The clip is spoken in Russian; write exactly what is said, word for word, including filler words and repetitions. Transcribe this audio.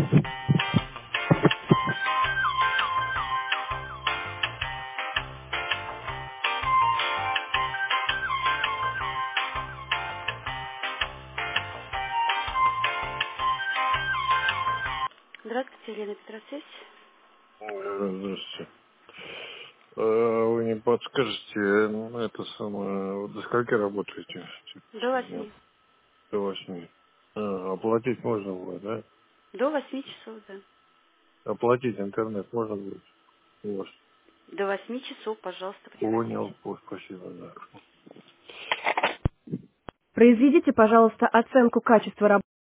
Здравствуйте, Елена Петросвязь. Э, Здравствуйте. Э, Вы не подскажете, э, это самое, вот до скольки работаете? До Дня? восьми. До восьми. А, оплатить можно будет, да? До восьми часов, да. Оплатить интернет можно будет у вас? До восьми часов, пожалуйста, приходите. Понял, О, спасибо, да. Произведите, пожалуйста, оценку качества работы